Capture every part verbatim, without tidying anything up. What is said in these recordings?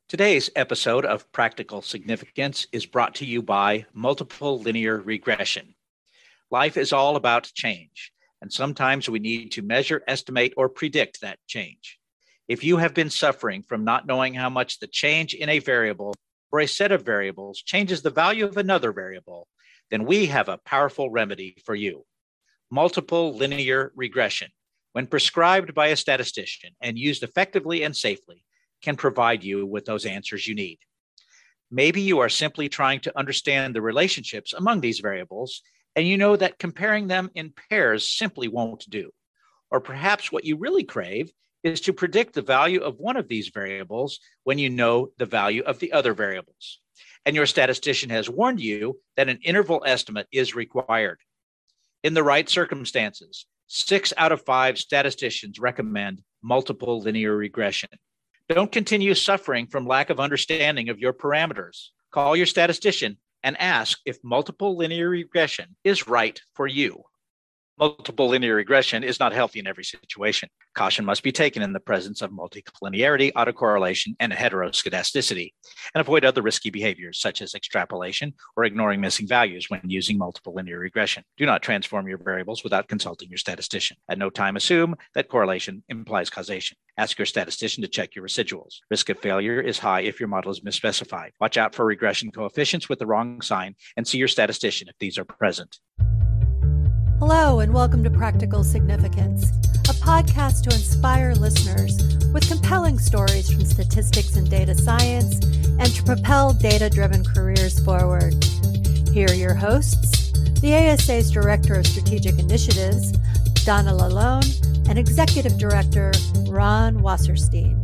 Today's episode of Practical Significance is brought to you by multiple linear regression. Life is all about change, and sometimes we need to measure, estimate, or predict that change. If you have been suffering from not knowing how much the change in a variable or a set of variables changes the value of another variable, then we have a powerful remedy for you. Multiple linear regression, when prescribed by a statistician and used effectively and safely, can provide you with those answers you need. Maybe you are simply trying to understand the relationships among these variables, and you know that comparing them in pairs simply won't do. Or perhaps what you really crave is to predict the value of one of these variables when you know the value of the other variables. And your statistician has warned you that an interval estimate is required. In the right circumstances, six out of five statisticians recommend multiple linear regression. Don't continue suffering from lack of understanding of your parameters. Call your statistician and ask if multiple linear regression is right for you. Multiple linear regression is not healthy in every situation. Caution must be taken in the presence of multicollinearity, autocorrelation, and heteroscedasticity, and avoid other risky behaviors such as extrapolation or ignoring missing values when using multiple linear regression. Do not transform your variables without consulting your statistician. At no time assume that correlation implies causation. Ask your statistician to check your residuals. Risk of failure is high if your model is misspecified. Watch out for regression coefficients with the wrong sign and see your statistician if these are present. Hello, and welcome to Practical Significance, a podcast to inspire listeners with compelling stories from statistics and data science and to propel data-driven careers forward. Here are your hosts, the A S A's Director of Strategic Initiatives, Donna Lalone, and Executive Director, Ron Wasserstein.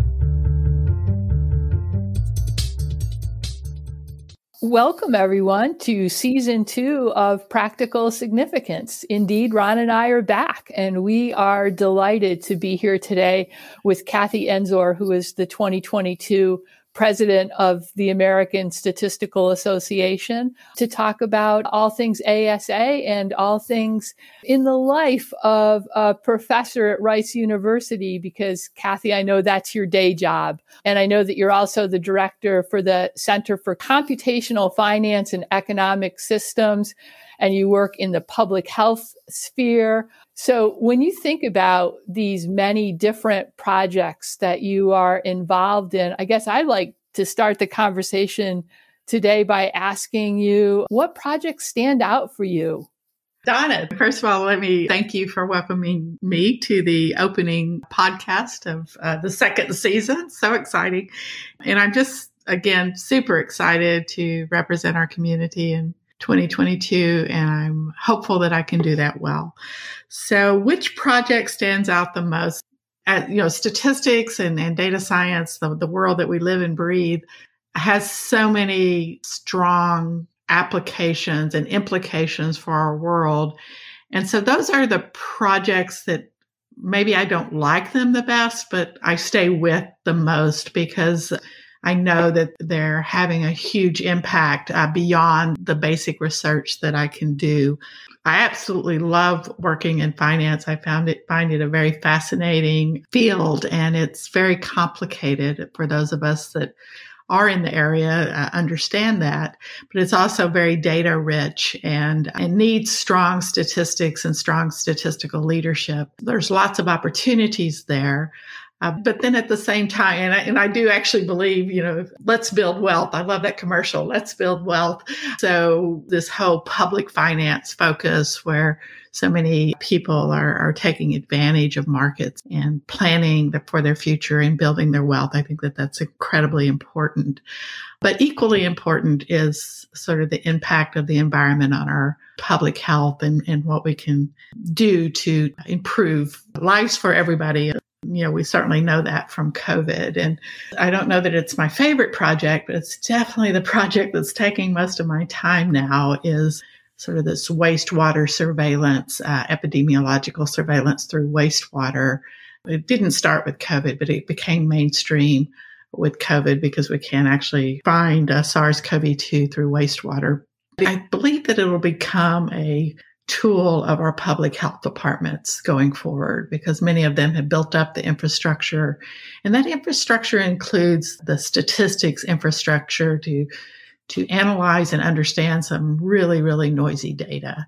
Welcome, everyone, to season two of Practical Significance. Indeed, Ron and I are back, and we are delighted to be here today with Kathy Enzor, who is the twenty twenty-two president of the American Statistical Association, to talk about all things A S A and all things in the life of a professor at Rice University, because Kathy, I know that's your day job. And I know that you're also the director for the Center for Computational Finance and Economic Systems, and you work in the public health sphere. So when you think about these many different projects that you are involved in, I guess I'd like to start the conversation today by asking you, what projects stand out for you? Donna, first of all, let me thank you for welcoming me to the opening podcast of uh, the second season. So exciting. And I'm just, again, super excited to represent our community in twenty twenty-two, and I'm hopeful that I can do that well. So which project stands out the most? At, you know, statistics and, and data science, the, the world that we live and breathe, has so many strong applications and implications for our world. And so those are the projects that maybe I don't like them the best, but I stay with the most because I know that they're having a huge impact uh, beyond the basic research that I can do. I absolutely love working in finance. I found it, find it a very fascinating field, and it's very complicated for those of us that are in the area, uh, understand that, but it's also very data rich and it needs strong statistics and strong statistical leadership. There's lots of opportunities there. Uh, but then at the same time, and I, and I do actually believe, you know, let's build wealth. I love that commercial. Let's build wealth. So this whole public finance focus where so many people are, are taking advantage of markets and planning the, for their future and building their wealth. I think that that's incredibly important. But equally important is sort of the impact of the environment on our public health and, and what we can do to improve lives for everybody. You know, we certainly know that from COVID. And I don't know that it's my favorite project, but it's definitely the project that's taking most of my time now is sort of this wastewater surveillance, uh, epidemiological surveillance through wastewater. It didn't start with COVID, but it became mainstream with COVID because we can actually find uh, SARS-C o V two through wastewater. I believe that it will become a tool of our public health departments going forward, because many of them have built up the infrastructure. And that infrastructure includes the statistics infrastructure to, to analyze and understand some really, really noisy data.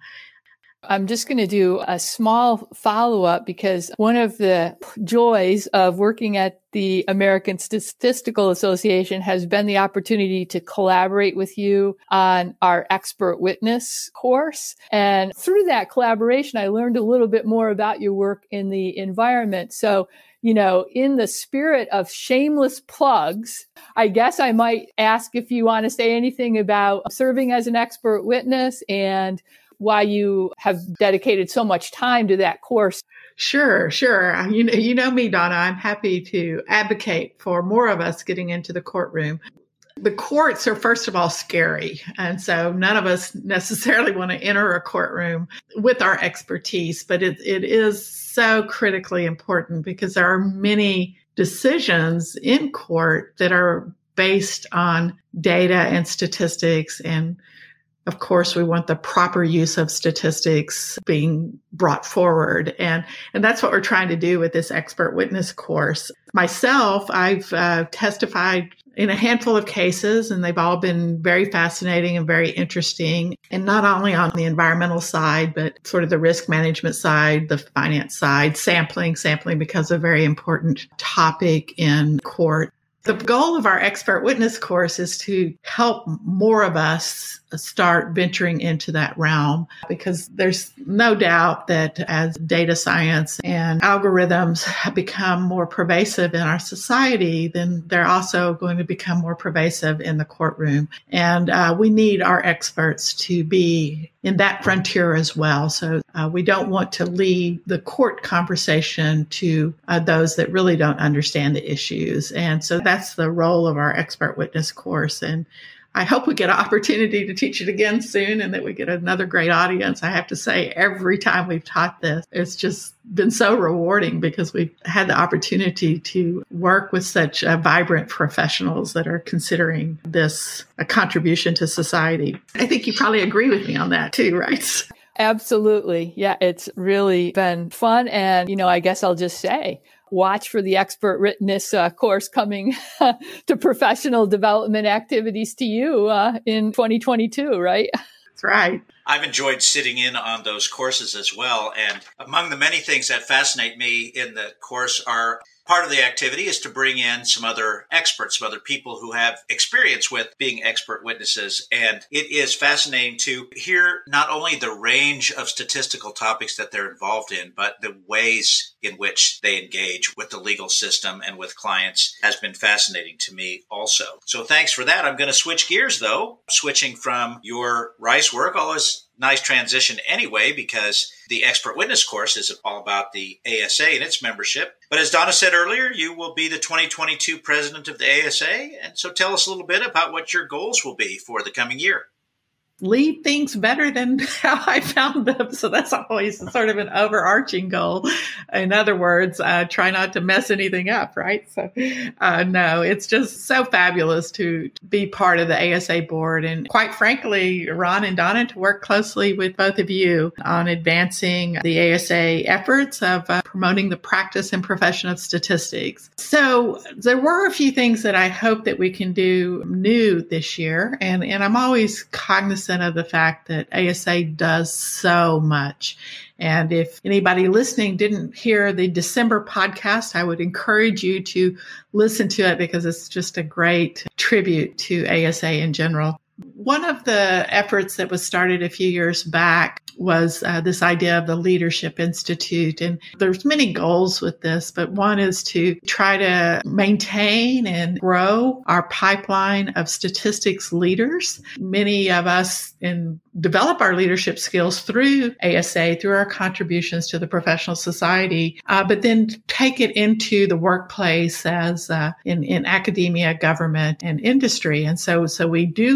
I'm just going to do a small follow-up, because one of the joys of working at the American Statistical Association has been the opportunity to collaborate with you on our expert witness course. And through that collaboration, I learned a little bit more about your work in the environment. So, you know, in the spirit of shameless plugs, I guess I might ask if you want to say anything about serving as an expert witness and why you have dedicated so much time to that course. Sure, sure. You know, you know me, Donna. I'm happy to advocate for more of us getting into the courtroom. The courts are, first of all, scary. And so none of us necessarily want to enter a courtroom with our expertise, but it, it is so critically important because there are many decisions in court that are based on data and statistics. And of course, we want the proper use of statistics being brought forward. And, and that's what we're trying to do with this expert witness course. Myself, I've uh, testified in a handful of cases, and they've all been very fascinating and very interesting. And not only on the environmental side, but sort of the risk management side, the finance side, sampling, sampling becomes a very important topic in court. The goal of our expert witness course is to help more of us start venturing into that realm, because there's no doubt that as data science and algorithms have become more pervasive in our society, then they're also going to become more pervasive in the courtroom. And uh, we need our experts to be in that frontier as well. So uh, we don't want to lead the court conversation to uh, those that really don't understand the issues. And so that's the role of our expert witness course. And I hope we get an opportunity to teach it again soon and that we get another great audience. I have to say, every time we've taught this, it's just been so rewarding because we've had the opportunity to work with such uh, vibrant professionals that are considering this a contribution to society. I think you probably agree with me on that too, right? Absolutely. Yeah, it's really been fun. And, you know, I guess I'll just say, watch for the expert witness uh, course coming to professional development activities to you uh, in twenty twenty-two, right? That's right. I've enjoyed sitting in on those courses as well. And among the many things that fascinate me in the course are part of the activity is to bring in some other experts, some other people who have experience with being expert witnesses. And it is fascinating to hear not only the range of statistical topics that they're involved in, but the ways in which they engage with the legal system and with clients has been fascinating to me also. So thanks for that. I'm going to switch gears, though, switching from your RICE work, although it's nice transition anyway, because the expert witness course is all about the A S A and its membership. But as Donna said earlier, you will be the twenty twenty-two president of the A S A. And so tell us a little bit about what your goals will be for the coming year. Lead things better than how I found them. So that's always sort of an overarching goal. In other words, uh, try not to mess anything up, right? So uh, no, it's just so fabulous to be part of the A S A board. And quite frankly, Ron and Donna, to work closely with both of you on advancing the A S A efforts of uh, promoting the practice and profession of statistics. So there were a few things that I hope that we can do new this year. And, and I'm always cognizant of the fact that A S A does so much. And if anybody listening didn't hear the December podcast, I would encourage you to listen to it because it's just a great tribute to A S A in general. One of the efforts that was started a few years back was uh, this idea of the Leadership Institute. And there's many goals with this, but one is to try to maintain and grow our pipeline of statistics leaders. Many of us in develop our leadership skills through A S A, through our contributions to the professional society, uh, but then take it into the workplace as uh, in, in academia, government, and industry. And so, so we do have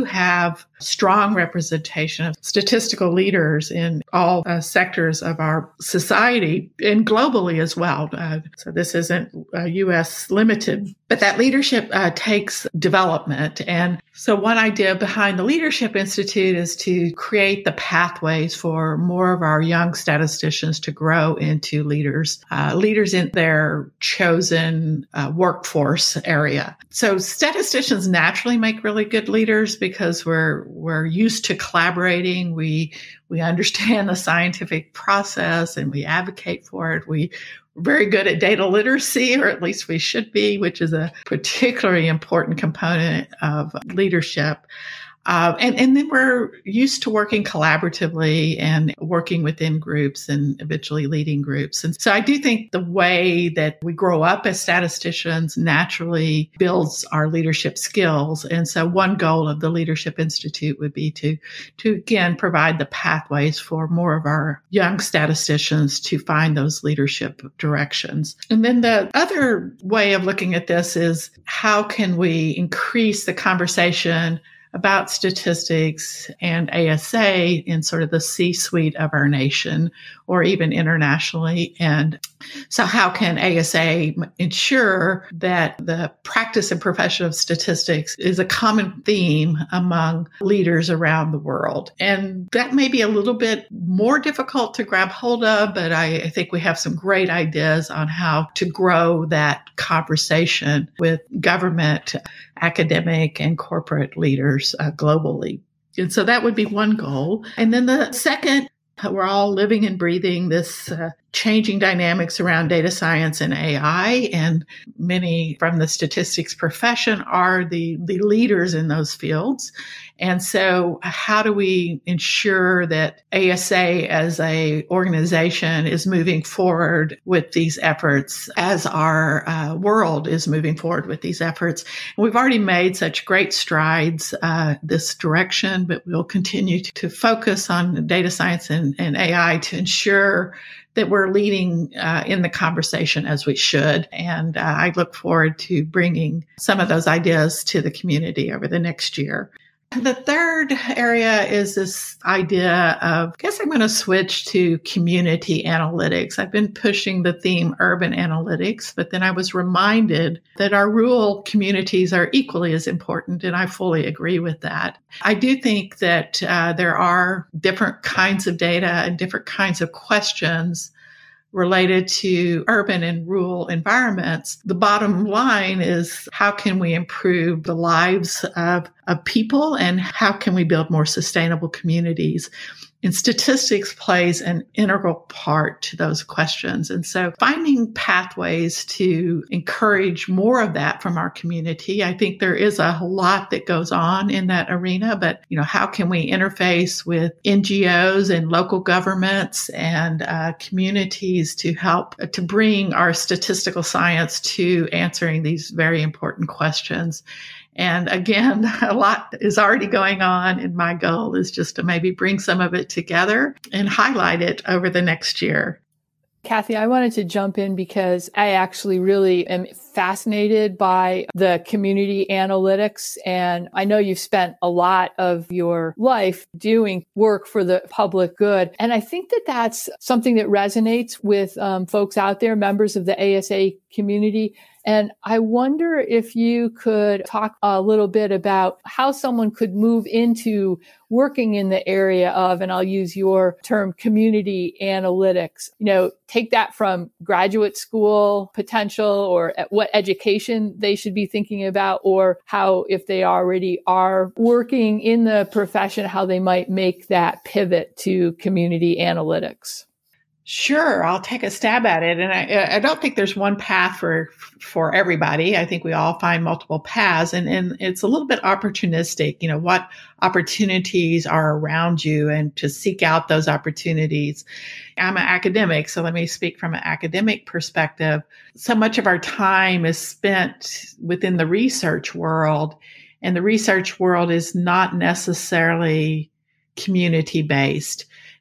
have strong representation of statistical leaders in all uh, sectors of our society and globally as well. Uh, so this isn't uh, U S limited, but that leadership uh, takes development. And so one idea behind the Leadership Institute is to create the pathways for more of our young statisticians to grow into leaders, uh, leaders in their chosen uh, workforce area. So statisticians naturally make really good leaders because we're we're used to collaborating. We we understand the scientific process and we advocate for it. We very good at data literacy, or at least we should be, which is a particularly important component of leadership. Uh, and, and then we're used to working collaboratively and working within groups and eventually leading groups. And so I do think the way that we grow up as statisticians naturally builds our leadership skills. And so one goal of the Leadership Institute would be to, to again, provide the pathways for more of our young statisticians to find those leadership directions. And then the other way of looking at this is how can we increase the conversation about statistics and A S A in sort of the C-suite of our nation or even internationally. And so how can A S A ensure that the practice and profession of statistics is a common theme among leaders around the world? And that may be a little bit more difficult to grab hold of, but I, I think we have some great ideas on how to grow that conversation with government, academic, and corporate leaders uh, globally. And so that would be one goal. And then the second, we're all living and breathing this uh, changing dynamics around data science and A I, and many from the statistics profession are the, the leaders in those fields. And so how do we ensure that A S A as a organization is moving forward with these efforts as our uh, world is moving forward with these efforts? And we've already made such great strides uh, this direction, but we'll continue to, to focus on data science and, and A I to ensure that we're leading uh, in the conversation as we should. And uh, I look forward to bringing some of those ideas to the community over the next year. The third area is this idea of, I guess I'm going to switch to community analytics. I've been pushing the theme urban analytics, but then I was reminded that our rural communities are equally as important, and I fully agree with that. I do think that uh, there are different kinds of data and different kinds of questions related to urban and rural environments. The bottom line is how can we improve the lives of, of people and how can we build more sustainable communities? And statistics plays an integral part to those questions. And so finding pathways to encourage more of that from our community, I think there is a lot that goes on in that arena, but, you know, how can we interface with N G Os and local governments and uh, communities to help uh, to bring our statistical science to answering these very important questions? And again, a lot is already going on, and my goal is just to maybe bring some of it together and highlight it over the next year. Kathy, I wanted to jump in because I actually really am fascinated by the community analytics. And I know you've spent a lot of your life doing work for the public good. And I think that that's something that resonates with um, folks out there, members of the A S A community. And I wonder if you could talk a little bit about how someone could move into working in the area of, and I'll use your term, community analytics. You know, take that from graduate school potential, or at what education they should be thinking about, or how, if they already are working in the profession, how they might make that pivot to community analytics. Sure, I'll take a stab at it. And I, I don't think there's one path for for everybody. I think we all find multiple paths, and, and it's a little bit opportunistic, you know, what opportunities are around you and to seek out those opportunities. I'm an academic, so let me speak from an academic perspective. So much of our time is spent within the research world, and the research world is not necessarily community-based.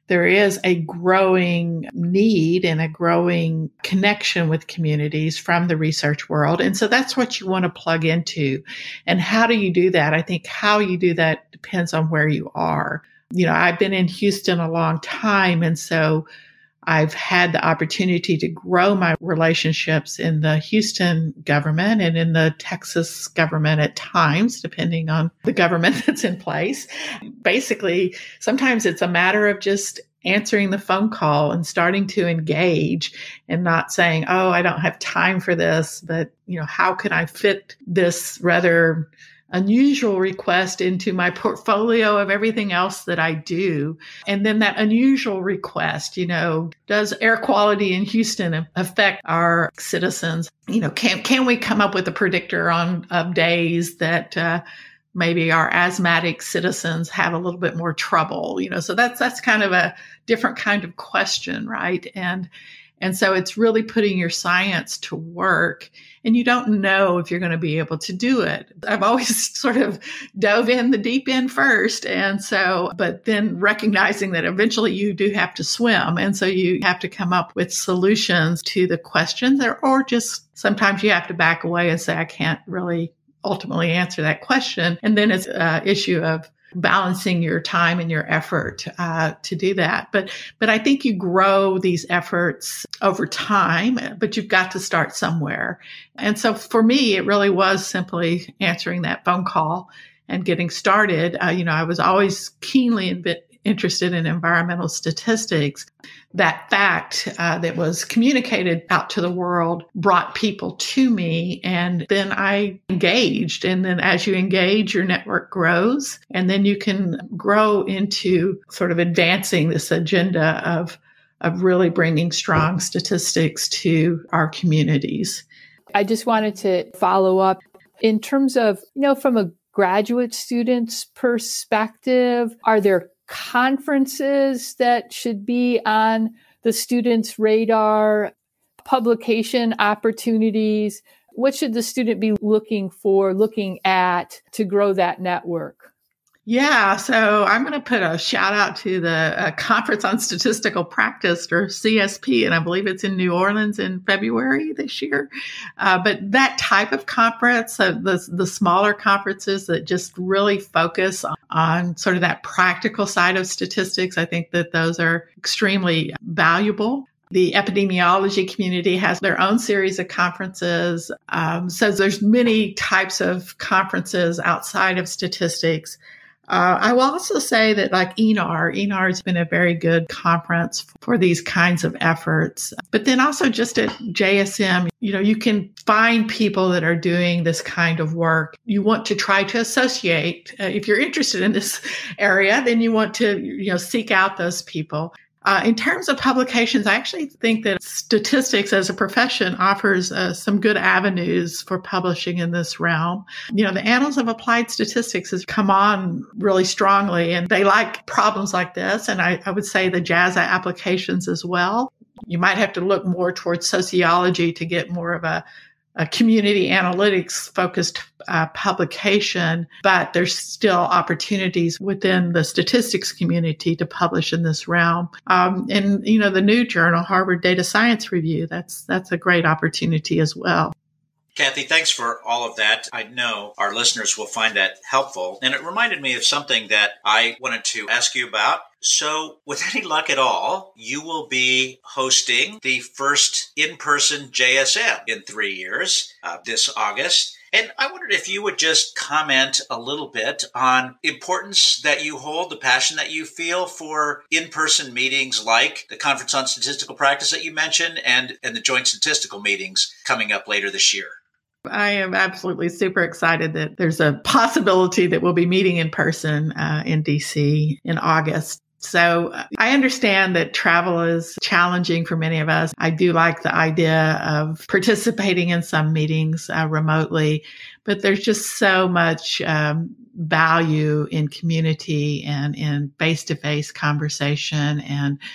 there is a growing need and a growing connection with communities from the research world. And so that's what you want to plug into. And how do you do that? I think how you do that depends on where you are. You know, I've been in Houston a long time, and so I've had the opportunity to grow my relationships in the Houston government and in the Texas government at times, depending on the government that's in place. Basically, sometimes it's a matter of just answering the phone call and starting to engage and not saying, oh, I don't have time for this, but, you know, how can I fit this rather unusual request into my portfolio of everything else that I do? And then that unusual request, you know, does air quality in Houston affect our citizens? You know, can can we come up with a predictor on of days that uh, maybe our asthmatic citizens have a little bit more trouble? You know, so that's that's kind of a different kind of question, right? And And so it's really putting your science to work, and you don't know if you're going to be able to do it. I've always sort of dove in the deep end first. And so, but then recognizing that eventually you do have to swim. And so you have to come up with solutions to the questions, or, or just sometimes you have to back away and say, I can't really ultimately answer that question. And then it's an issue of balancing your time and your effort uh, to do that. But but I think you grow these efforts over time, but you've got to start somewhere. And so for me, it really was simply answering that phone call and getting started. Uh, you know, I was always keenly inv- interested in environmental statistics. That fact uh, that was communicated out to the world brought people to me, and then I engaged. And then as you engage, your network grows, and then you can grow into sort of advancing this agenda of, of really bringing strong statistics to our communities. I just wanted to follow up in terms of, you know, from a graduate student's perspective, are there conferences that should be on the student's radar, publication opportunities? What should the student be looking for, looking at to grow that network? Yeah, so I'm going to put a shout out to the uh, Conference on Statistical Practice, or C S P, and I believe it's in New Orleans in February this year. Uh, but that type of conference, uh, the, the smaller conferences that just really focus on, on sort of that practical side of statistics, I think that those are extremely valuable. The epidemiology community has their own series of conferences. Um, so there's many types of conferences outside of statistics. Uh, I will also say that like E N A R, E N A R has been a very good conference for these kinds of efforts. But then also just at J S M, you know, you can find people that are doing this kind of work. You want to try to associate. Uh, if you're interested in this area, then you want to, you know, seek out those people. Uh, in terms of publications, I actually think that statistics as a profession offers uh, some good avenues for publishing in this realm. You know, the Annals of Applied Statistics has come on really strongly, and they like problems like this. And I, I would say the J A S A applications as well. You might have to look more towards sociology to get more of a a community analytics focused uh, publication, but there's still opportunities within the statistics community to publish in this realm. Um, and, you know, the new journal, Harvard Data Science Review, that's, that's a great opportunity as well. Kathy, thanks for all of that. I know our listeners will find that helpful. And it reminded me of something that I wanted to ask you about. So with any luck at all, you will be hosting the first in-person J S M in three years, uh, this August. And I wondered if you would just comment a little bit on importance that you hold, the passion that you feel for in-person meetings like the Conference on Statistical Practice that you mentioned and, and the joint statistical meetings coming up later this year. I am absolutely super excited that there's a possibility that we'll be meeting in person uh, in D C in August. So uh, I understand that travel is challenging for many of us. I do like the idea of participating in some meetings uh, remotely, but there's just so much um, value in community and in face-to-face conversation and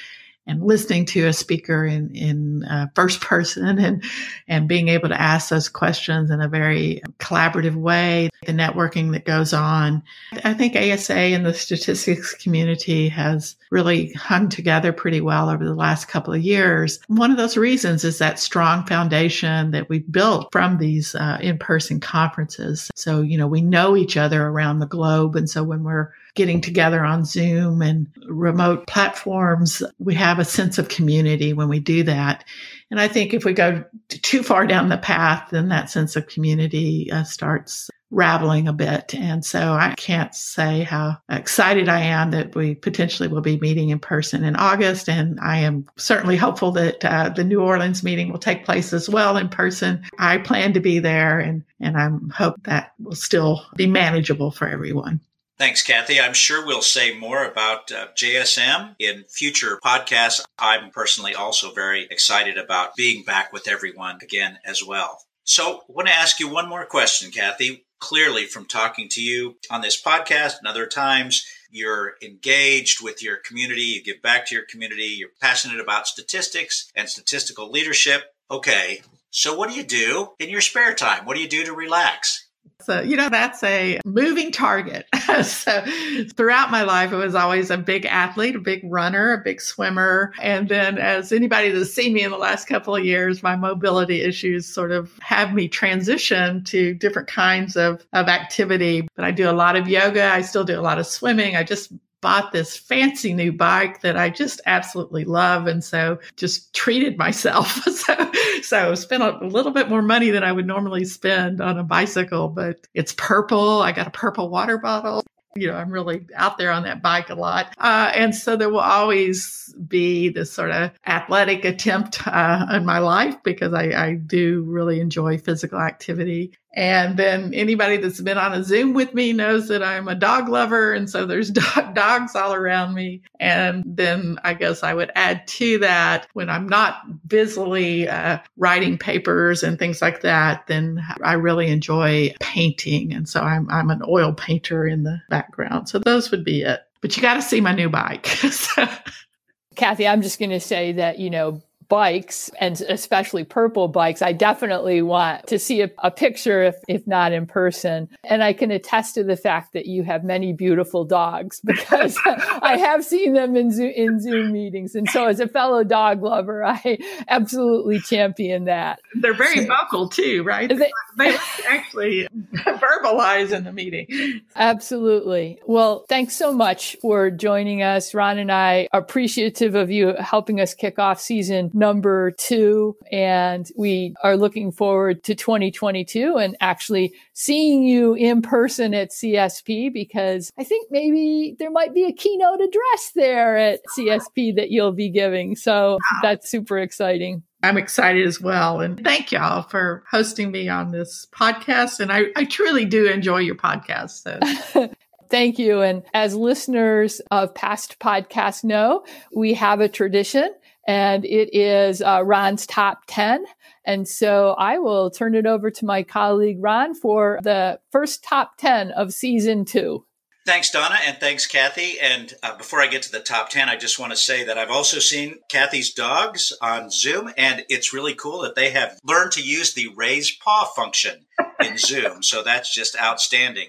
and listening to a speaker in, in uh, first person and, and being able to ask those questions in a very collaborative way, the networking that goes on. I think A S A and the statistics community has really hung together pretty well over the last couple of years. One of those reasons is that strong foundation that we've built from these uh, in-person conferences. So, you know, we know each other around the globe. And so when we're getting together on Zoom and remote platforms, we have a sense of community when we do that. And I think if we go too far down the path, then that sense of community uh, starts raveling a bit. And so I can't say how excited I am that we potentially will be meeting in person in August. And I am certainly hopeful that uh, the New Orleans meeting will take place as well in person. I plan to be there, and, and I hope that will still be manageable for everyone. Thanks, Kathy. I'm sure we'll say more about uh, J S M in future podcasts. I'm personally also very excited about being back with everyone again as well. So I want to ask you one more question, Kathy. Clearly, from talking to you on this podcast and other times, you're engaged with your community. You give back to your community. You're passionate about statistics and statistical leadership. Okay, so what do you do in your spare time? What do you do to relax? So, you know, that's a moving target. So throughout my life, I was always a big athlete, a big runner, a big swimmer. And then as anybody that's seen me in the last couple of years, my mobility issues sort of have me transition to different kinds of, of activity. But I do a lot of yoga. I still do a lot of swimming. I just bought this fancy new bike that I just absolutely love. And so just treated myself. so, so spent a little bit more money than I would normally spend on a bicycle, but it's purple. I got a purple water bottle. You know, I'm really out there on that bike a lot. Uh, and so there will always be this sort of athletic attempt uh, in my life because I, I do really enjoy physical activity. And then anybody that's been on a Zoom with me knows that I'm a dog lover. And so there's dog, dogs all around me. And then I guess I would add to that, when I'm not busily uh, writing papers and things like that, then I really enjoy painting. And so I'm, I'm an oil painter in the background. So those would be it. But you got to see my new bike. so. Kathy, I'm just going to say that, you know, bikes, and especially purple bikes, I definitely want to see a, a picture, if, if not in person. And I can attest to the fact that you have many beautiful dogs, because I have seen them in Zoom, in Zoom meetings. And so as a fellow dog lover, I absolutely champion that. They're very vocal too, right? They, they actually verbalize in the meeting. Absolutely. Well, thanks so much for joining us. Ron and I are appreciative of you helping us kick off season number two. And we are looking forward to twenty twenty-two and actually seeing you in person at C S P, because I think maybe there might be a keynote address there at C S P that you'll be giving. So that's super exciting. I'm excited as well. And thank y'all for hosting me on this podcast. And I, I truly do enjoy your podcast. So. Thank you. And as listeners of past podcasts know, we have a tradition, and it is uh, Ron's top ten. And so I will turn it over to my colleague, Ron, for the first top ten of season two. Thanks, Donna, and thanks, Kathy. And uh, before I get to the top ten, I just want to say that I've also seen Kathy's dogs on Zoom, and it's really cool that they have learned to use the raise paw function in Zoom. So that's just outstanding.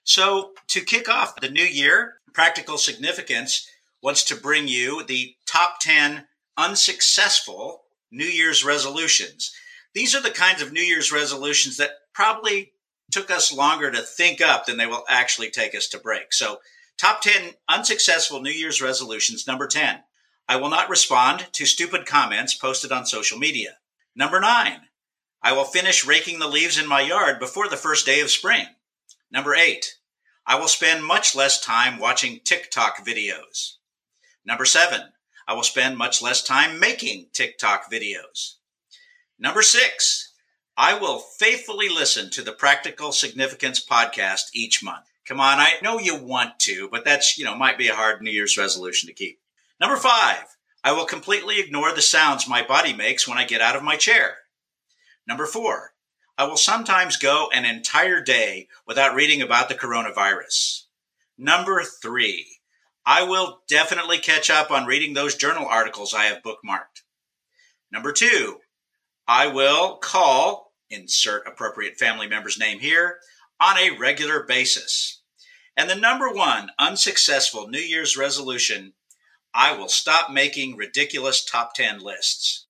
So to kick off the new year, Practical Significance wants to bring you the top ten unsuccessful New Year's resolutions. These are the kinds of New Year's resolutions that probably took us longer to think up than they will actually take us to break. So top ten unsuccessful New Year's resolutions. Number ten, I will not respond to stupid comments posted on social media. Number nine, I will finish raking the leaves in my yard before the first day of spring. Number eight, I will spend much less time watching TikTok videos. Number seven, I will spend much less time making TikTok videos. Number six, I will faithfully listen to the Practical Significance podcast each month. Come on, I know you want to, but that's, you know, might be a hard New Year's resolution to keep. Number five, I will completely ignore the sounds my body makes when I get out of my chair. Number four, I will sometimes go an entire day without reading about the coronavirus. Number three, I will definitely catch up on reading those journal articles I have bookmarked. Number two, I will call, insert appropriate family member's name here, on a regular basis. And the number one unsuccessful New Year's resolution, I will stop making ridiculous top ten lists.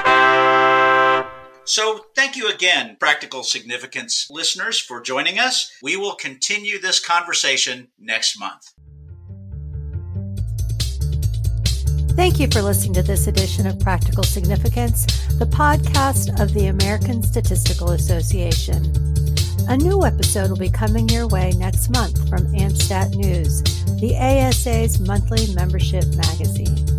So thank you again, Practical Significance listeners, for joining us. We will continue this conversation next month. Thank you for listening to this edition of Practical Significance, the podcast of the American Statistical Association. A new episode will be coming your way next month from AmStat News, the A S A's monthly membership magazine.